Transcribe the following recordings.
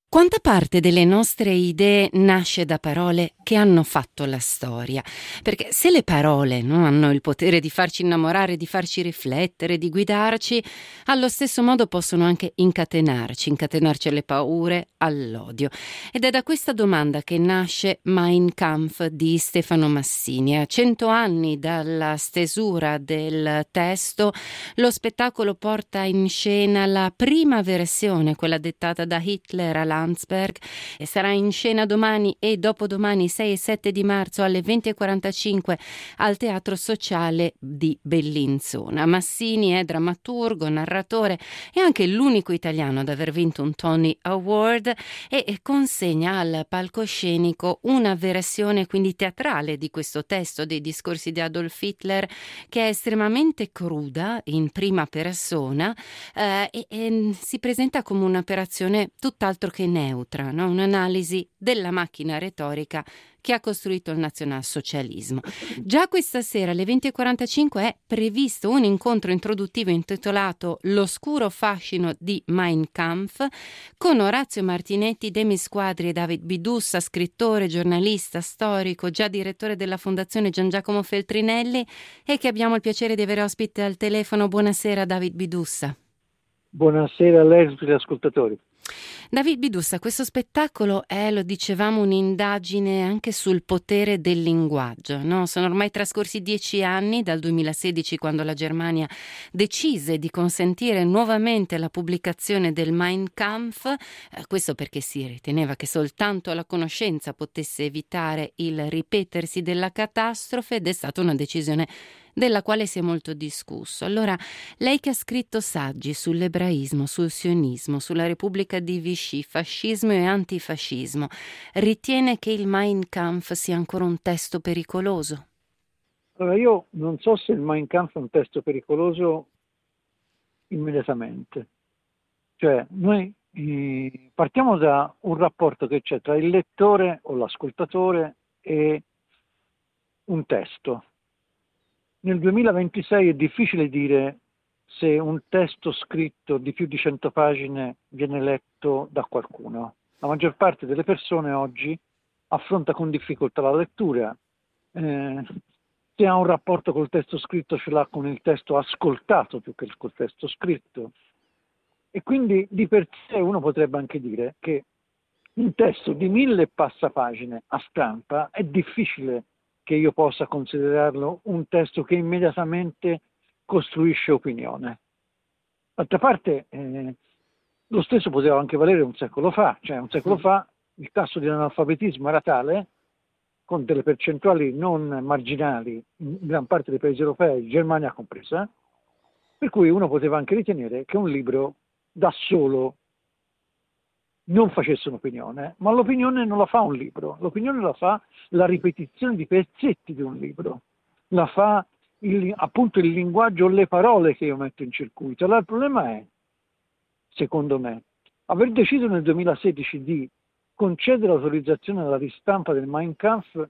Quanta parte delle nostre idee nasce da parole che hanno fatto la storia? Perché se le parole, no, hanno il potere di farci innamorare, di farci riflettere, di guidarci, allo stesso modo possono anche incatenarci alle paure, all'odio. Ed è da questa domanda che nasce Mein Kampf di Stefano Massini. A 100 anni dalla stesura del testo, lo spettacolo porta in scena la prima versione, quella dettata da Hitler a Landsberg, e sarà in scena domani e dopodomani 6 e 7 di marzo alle 20:45 al Teatro Sociale di Bellinzona. Massini è drammaturgo, narratore e anche l'unico italiano ad aver vinto un Tony Award e consegna al palcoscenico una versione quindi teatrale di questo testo dei discorsi di Adolf Hitler, che è estremamente cruda, in prima persona, e si presenta come un'operazione tutt'altro che neutra, no? Un'analisi della macchina retorica che ha costruito il nazionalsocialismo. Già questa sera alle 20:45 è previsto un incontro introduttivo intitolato L'oscuro fascino di Mein Kampf con Orazio Martinetti, Demis Quadri e David Bidussa, scrittore, giornalista, storico, già direttore della Fondazione Gian Giacomo Feltrinelli, e che abbiamo il piacere di avere ospite al telefono. Buonasera David Bidussa. Buonasera a lei e a tutti gli ascoltatori. David Bidussa, questo spettacolo è, lo dicevamo, un'indagine anche sul potere del linguaggio, no? Sono ormai trascorsi 10 anni dal 2016, quando la Germania decise di consentire nuovamente la pubblicazione del Mein Kampf, questo perché si riteneva che soltanto la conoscenza potesse evitare il ripetersi della catastrofe, ed è stata una decisione della quale si è molto discusso. Allora, lei che ha scritto saggi sull'ebraismo, sul sionismo, sulla Repubblica di Vichy, fascismo e antifascismo, ritiene che il Mein Kampf sia ancora un testo pericoloso? Allora, io non so se il Mein Kampf è un testo pericoloso immediatamente. Cioè, noi partiamo da un rapporto che c'è tra il lettore o l'ascoltatore e un testo. Nel 2026 è difficile dire se un testo scritto di più di 100 pagine viene letto da qualcuno. La maggior parte delle persone oggi affronta con difficoltà la lettura. Se ha un rapporto col testo scritto, ce l'ha con il testo ascoltato più che col testo scritto. E quindi di per sé uno potrebbe anche dire che un testo di 1000 passapagine a stampa è difficile che io possa considerarlo un testo che immediatamente costruisce opinione. D'altra parte, lo stesso poteva anche valere un secolo fa, cioè un secolo fa il tasso di analfabetismo era tale, con delle percentuali non marginali in gran parte dei paesi europei, Germania compresa, per cui uno poteva anche ritenere che un libro da solo non facesse un'opinione, ma l'opinione non la fa un libro, l'opinione la fa la ripetizione di pezzetti di un libro, la fa appunto il linguaggio, le parole che io metto in circuito. Allora il problema è, secondo me, aver deciso nel 2016 di concedere l'autorizzazione alla ristampa del Mein Kampf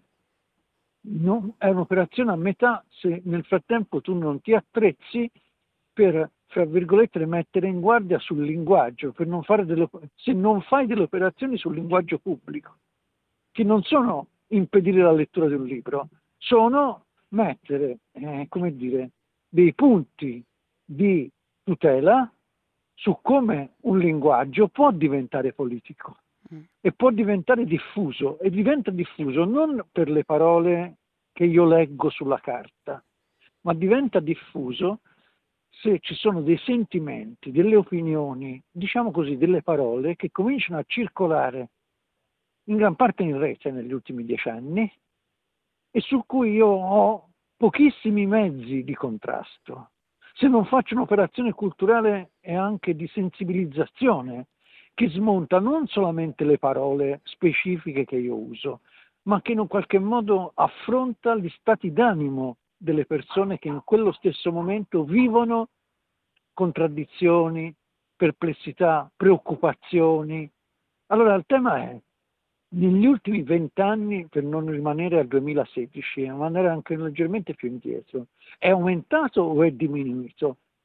è un'operazione a metà se nel frattempo tu non ti attrezzi per, fra virgolette, mettere in guardia sul linguaggio, per non fare se non fai delle operazioni sul linguaggio pubblico, che non sono impedire la lettura di un libro, sono mettere, come dire, dei punti di tutela su come un linguaggio può diventare politico e può diventare diffuso, e diventa diffuso non per le parole che io leggo sulla carta, ma diventa diffuso se ci sono dei sentimenti, delle opinioni, diciamo così, delle parole che cominciano a circolare in gran parte in rete negli ultimi 10 anni e su cui io ho pochissimi mezzi di contrasto. Se non faccio un'operazione culturale e anche di sensibilizzazione che smonta non solamente le parole specifiche che io uso, ma che in un qualche modo affronta gli stati d'animo delle persone che in quello stesso momento vivono contraddizioni, perplessità, preoccupazioni. Allora il tema è, negli ultimi 20 anni, per non rimanere al 2016, ma andare anche leggermente più indietro, è aumentato o è diminuito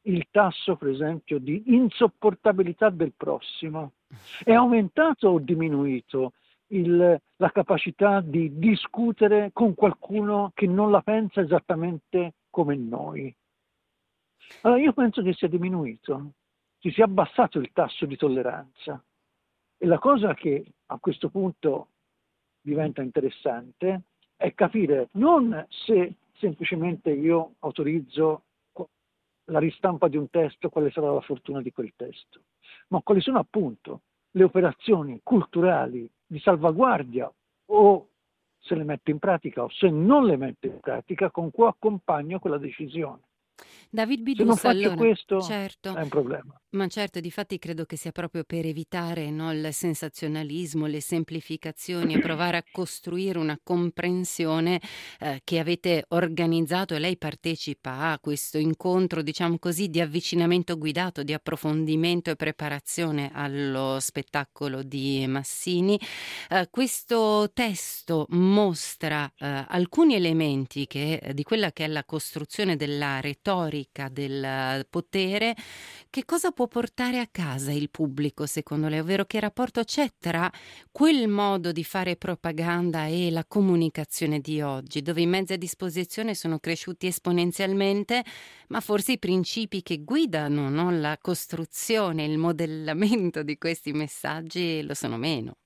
il tasso, per esempio, di insopportabilità del prossimo? È aumentato o diminuito la capacità di discutere con qualcuno che non la pensa esattamente come noi? Allora io penso che sia diminuito, ci sia abbassato il tasso di tolleranza. E la cosa che a questo punto diventa interessante è capire non se semplicemente io autorizzo la ristampa di un testo, quale sarà la fortuna di quel testo, ma quali sono appunto le operazioni culturali di salvaguardia, o se le metto in pratica o se non le metto in pratica, con cui accompagno quella decisione. David Se non Bidus, faccio allora, questo certo. è un problema. Ma certo, difatti credo che sia proprio per evitare, no, il sensazionalismo, le semplificazioni e provare a costruire una comprensione che avete organizzato e lei partecipa a questo incontro, diciamo così, di avvicinamento guidato, di approfondimento e preparazione allo spettacolo di Massini. Questo testo mostra alcuni elementi di quella che è la costruzione della retorica del potere. Che cosa può portare a casa il pubblico secondo lei? Ovvero che rapporto c'è tra quel modo di fare propaganda e la comunicazione di oggi, dove i mezzi a disposizione sono cresciuti esponenzialmente, ma forse i principi che guidano, no, la costruzione, il modellamento di questi messaggi lo sono meno.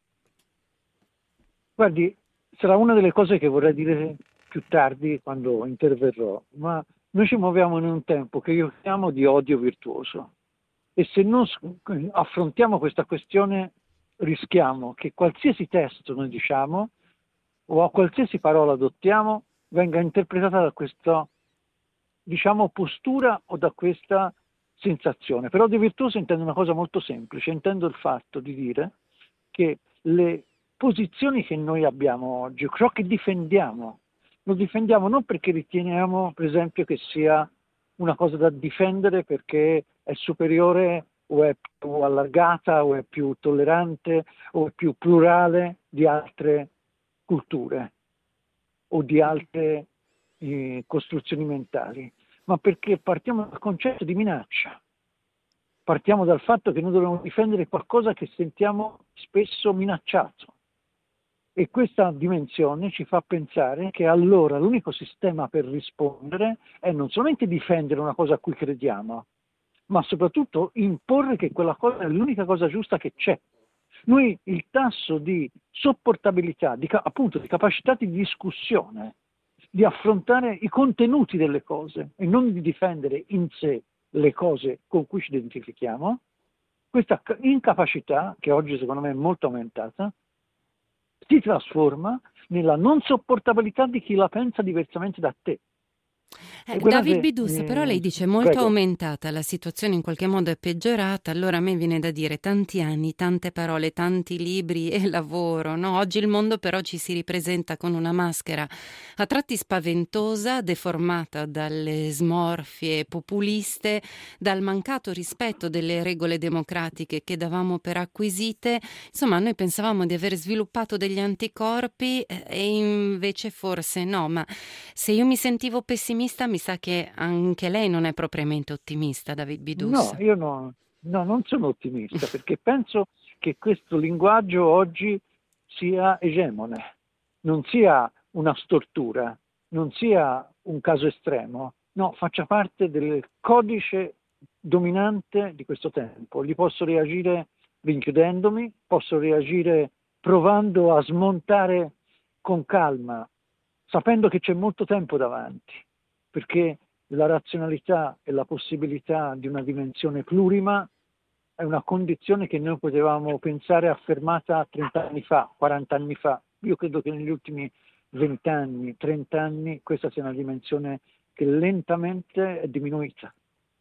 Guardi, sarà una delle cose che vorrei dire più tardi quando interverrò, ma noi ci muoviamo in un tempo che io chiamo di odio virtuoso, e se non affrontiamo questa questione rischiamo che qualsiasi testo noi diciamo o a qualsiasi parola adottiamo venga interpretata da questa, diciamo, postura o da questa sensazione. Per odio virtuoso intendo una cosa molto semplice, intendo il fatto di dire che le posizioni che noi abbiamo oggi, ciò che difendiamo, lo difendiamo non perché riteniamo, per esempio, che sia una cosa da difendere perché è superiore o è più allargata o è più tollerante o è più plurale di altre culture o di altre costruzioni mentali, ma perché partiamo dal concetto di minaccia. Partiamo dal fatto che noi dobbiamo difendere qualcosa che sentiamo spesso minacciato. E questa dimensione ci fa pensare che allora l'unico sistema per rispondere è non solamente difendere una cosa a cui crediamo, ma soprattutto imporre che quella cosa è l'unica cosa giusta che c'è. Noi il tasso di sopportabilità, appunto di capacità di discussione, di affrontare i contenuti delle cose e non di difendere in sé le cose con cui ci identifichiamo, questa incapacità, che oggi secondo me è molto aumentata, si trasforma nella non sopportabilità di chi la pensa diversamente da te. E quella David che, Bidus, però lei dice molto prego. aumentata, la situazione in qualche modo è peggiorata, allora a me viene da dire tanti anni, tante parole, tanti libri e lavoro, no? Oggi il mondo però ci si ripresenta con una maschera a tratti spaventosa, deformata dalle smorfie populiste, dal mancato rispetto delle regole democratiche che davamo per acquisite. Insomma, noi pensavamo di aver sviluppato degli anticorpi e invece forse no, ma se io mi sentivo pessimista, mi sa che anche lei non è propriamente ottimista, David Bidus. No, io no, non sono ottimista perché penso che questo linguaggio oggi sia egemone, non sia una stortura, non sia un caso estremo, no, faccia parte del codice dominante di questo tempo. Gli posso reagire rinchiudendomi, posso reagire provando a smontare con calma, sapendo che c'è molto tempo davanti, perché la razionalità e la possibilità di una dimensione plurima è una condizione che noi potevamo pensare affermata 30 anni fa, 40 anni fa. Io credo che negli ultimi 20 anni, 30 anni, questa sia una dimensione che lentamente è diminuita.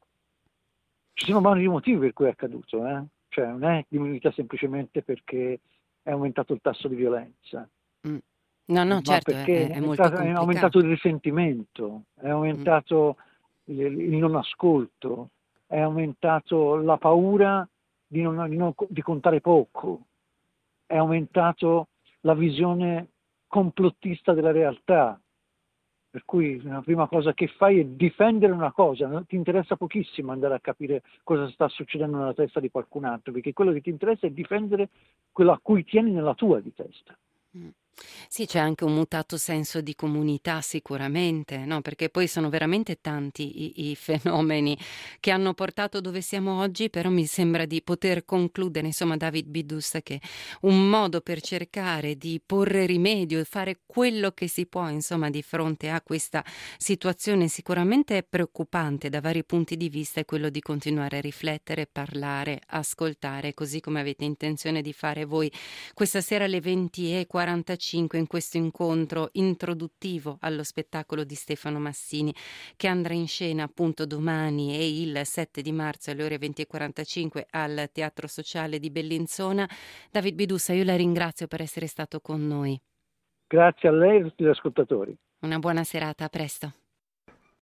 Ci sono vari motivi per cui è accaduto, cioè non è diminuita semplicemente perché è aumentato il tasso di violenza, Mm. No, no, ma certo, perché è molto è aumentato complicato. il risentimento, è Mm. aumentato il non ascolto, è aumentato la paura di contare poco, è aumentato la visione complottista della realtà, Per cui la prima cosa che fai è difendere una cosa, no? Ti interessa pochissimo andare a capire cosa sta succedendo nella testa di qualcun altro, perché quello che ti interessa è difendere quello a cui tieni nella tua di testa. Mh. Sì, c'è anche un mutato senso di comunità sicuramente, no, perché poi sono veramente tanti i fenomeni che hanno portato dove siamo oggi, però mi sembra di poter concludere, insomma, David Bidus, che un modo per cercare di porre rimedio e fare quello che si può, insomma, di fronte a questa situazione sicuramente preoccupante da vari punti di vista è quello di continuare a riflettere, parlare, ascoltare, così come avete intenzione di fare voi questa sera alle 20:45 in questo incontro introduttivo allo spettacolo di Stefano Massini, che andrà in scena appunto domani e il 7 di marzo alle ore 20:45 al Teatro Sociale di Bellinzona. David Bidussa, io la ringrazio per essere stato con noi. Grazie a lei e a tutti gli ascoltatori. Una buona serata, a presto.